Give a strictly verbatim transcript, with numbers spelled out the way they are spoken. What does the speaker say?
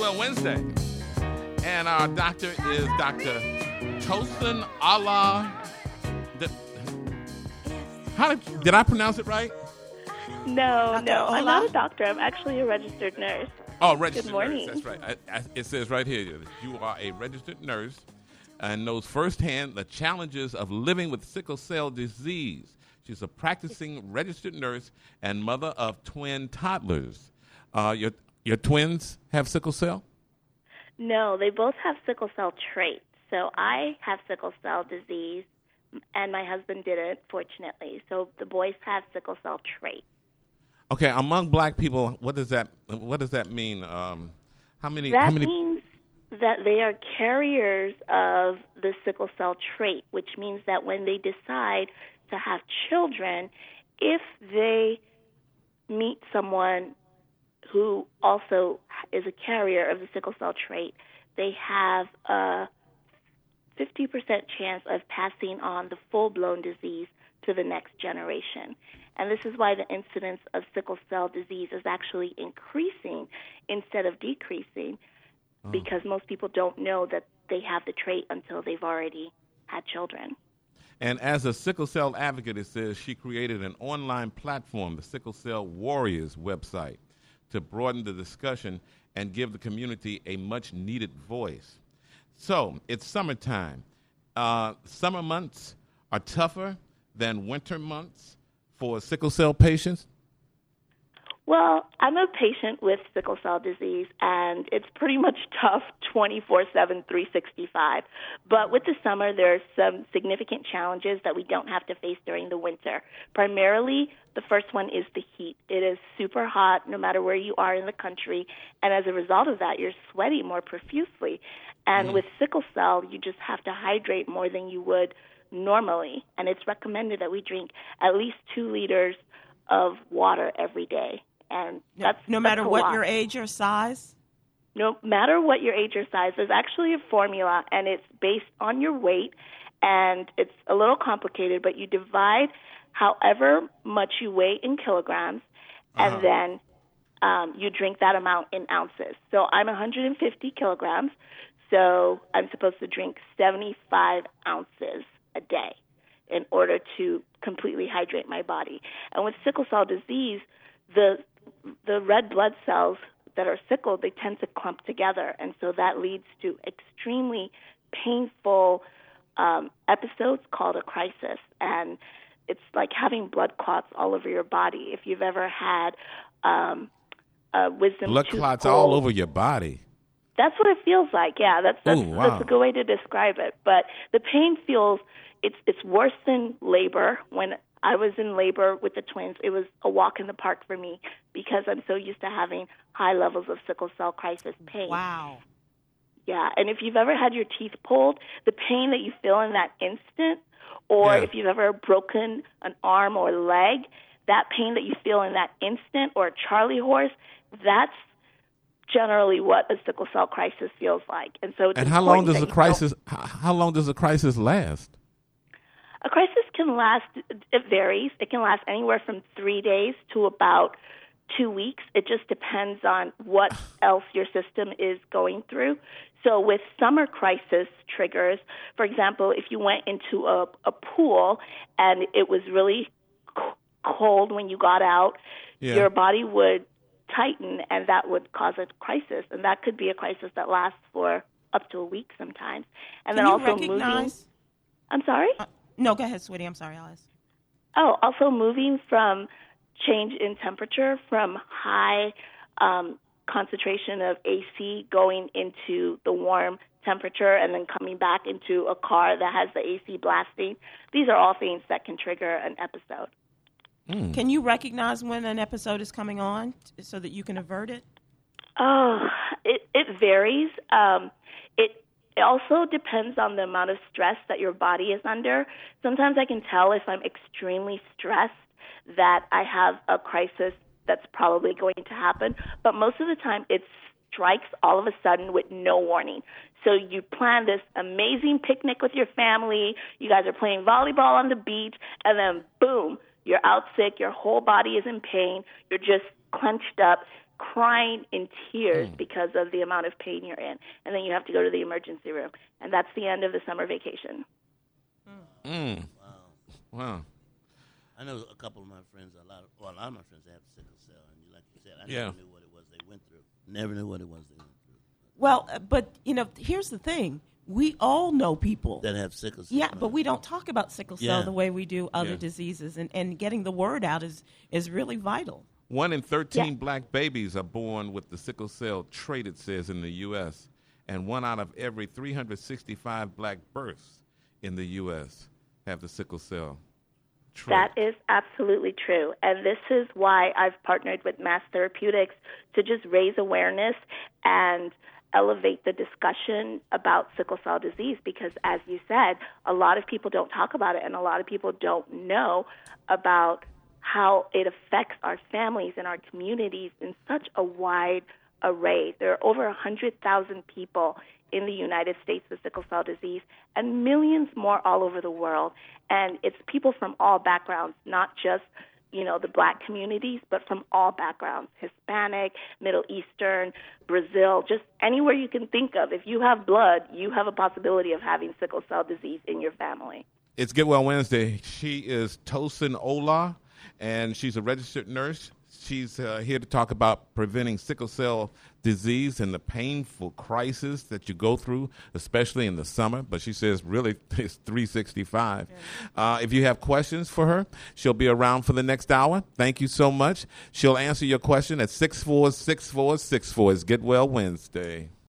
Well Wednesday. And our doctor is Doctor Tosin Allah. Did, how did, did I pronounce it right? No, Doctor no. I'm Ola? not a doctor. I'm actually a registered nurse. Oh, registered Good morning. nurse. That's right. I, I, it says right here that you are a registered nurse and knows firsthand the challenges of living with sickle cell disease. She's a practicing registered nurse and mother of twin toddlers. Uh, your your twins have sickle cell? No, they both have sickle cell traits. So I have sickle cell disease, and my husband didn't, fortunately. So the boys have sickle cell traits. Okay, among black people, what does that what does that mean? Um, how many? That how many? means that they are carriers of the sickle cell trait, which means that when they decide to have children, if they meet someone who also is a carrier of the sickle cell trait, they have a fifty percent chance of passing on the full-blown disease to the next generation. And this is why the incidence of sickle cell disease is actually increasing instead of decreasing, oh. because most people don't know that they have the trait until they've already had children. And as a sickle cell advocate, it says she created an online platform, the Sickle Cell Warriors website, to broaden the discussion and give the community a much-needed voice. So it's summertime. Uh, summer months are tougher than winter months for sickle cell patients? Well, I'm a patient with sickle cell disease, and it's pretty much tough twenty-four seven, three sixty-five. But with the summer, there are some significant challenges that we don't have to face during the winter. Primarily, the first one is the heat. It is super hot no matter where you are in the country, and as a result of that, you're sweating more profusely. And mm. with sickle cell, you just have to hydrate more than you would normally, and it's recommended that we drink at least two liters of water every day. And that's no matter that's what lot. your age or size? No matter what your age or size, there's actually a formula, and it's based on your weight, and it's a little complicated, but you divide however much you weigh in kilograms, uh-huh. and then um, you drink that amount in ounces. So I'm one hundred fifty kilograms, so I'm supposed to drink seventy-five ounces a day in order to completely hydrate my body. And with sickle cell disease, the the red blood cells that are sickled, they tend to clump together, and so that leads to extremely painful um, episodes called a crisis. And it's like having blood clots all over your body. If you've ever had um, a wisdom blood tooth clots pulled, all over your body. That's what it feels like. Yeah, that's that's, Ooh, wow. that's a good way to describe it. But the pain feels it's it's worse than labor. When I was in labor with the twins, it was a walk in the park for me because I'm so used to having high levels of sickle cell crisis pain. Wow. Yeah, and if you've ever had your teeth pulled, the pain that you feel in that instant, or yeah. if you've ever broken an arm or leg, that pain that you feel in that instant, or a Charlie horse, that's generally what a sickle cell crisis feels like. And so, it's and how long does a a crisis? How long does a crisis last? A crisis can last, it varies. It can last anywhere from three days to about two weeks. It just depends on what else your system is going through. So with summer crisis triggers, for example, if you went into a, a pool and it was really c- cold when you got out, yeah. your body would tighten, and that would cause a crisis. And that could be a crisis that lasts for up to a week sometimes. And Can then you also recognize? moving. I'm sorry? Uh, no, go ahead, sweetie. I'm sorry, Alice. Oh, also moving from change in temperature from high um, concentration of A C going into the warm temperature and then coming back into a car that has the A C blasting. These are all things that can trigger an episode. Mm. Can you recognize when an episode is coming on t- so that you can avert it? Oh, it, it varies. Um, it It also depends on the amount of stress that your body is under. Sometimes I can tell if I'm extremely stressed that I have a crisis that's probably going to happen. But most of the time it strikes all of a sudden with no warning. So you plan this amazing picnic with your family. You guys are playing volleyball on the beach, and then boom, you're out sick. Your whole body is in pain. You're just clenched up. crying in tears Mm. because of the amount of pain you're in. And then you have to go to the emergency room. And that's the end of the summer vacation. Mm. Wow. Wow. I know a couple of my friends, a lot of, well, a lot of my friends have sickle cell, and like you said, I Yeah. never knew what it was they went through. Never knew what it was they went through. Well, uh, but, you know, here's the thing. We all know people. That have sickle cell. Yeah, but we don't talk about sickle cell Yeah. the way we do other Yeah. diseases. And, and getting the word out is, is really vital. One in thirteen Yeah. black babies are born with the sickle cell trait, it says, in the U S, and one out of every three hundred sixty-five black births in the U S have the sickle cell trait. That is absolutely true. And this is why I've partnered with Mass Therapeutics to just raise awareness and elevate the discussion about sickle cell disease, because, as you said, a lot of people don't talk about it, and a lot of people don't know about how it affects our families and our communities in such a wide array. There are over one hundred thousand people in the United States with sickle cell disease and millions more all over the world. And it's people from all backgrounds, not just, you know, the black communities, but from all backgrounds, Hispanic, Middle Eastern, Brazil, just anywhere you can think of. If you have blood, you have a possibility of having sickle cell disease in your family. It's Get Well Wednesday. She is Tosin Ola, and she's a registered nurse. She's uh, here to talk about preventing sickle cell disease and the painful crisis that you go through, especially in the summer. But she says really it's three sixty-five. Uh, if you have questions for her, she'll be around for the next hour. Thank you so much. She'll answer your question at six four six four six four. It's Get Well Wednesday.